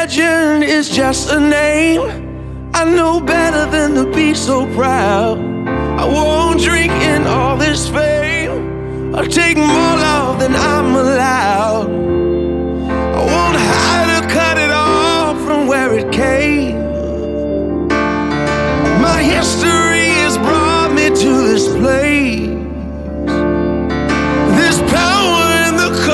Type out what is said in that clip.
legend is just a name. I know better than to be so proud. I won't drink in all this fame or take more love than I'm allowed. I won't hide or cut it off from where it came. My history has brought me to this place.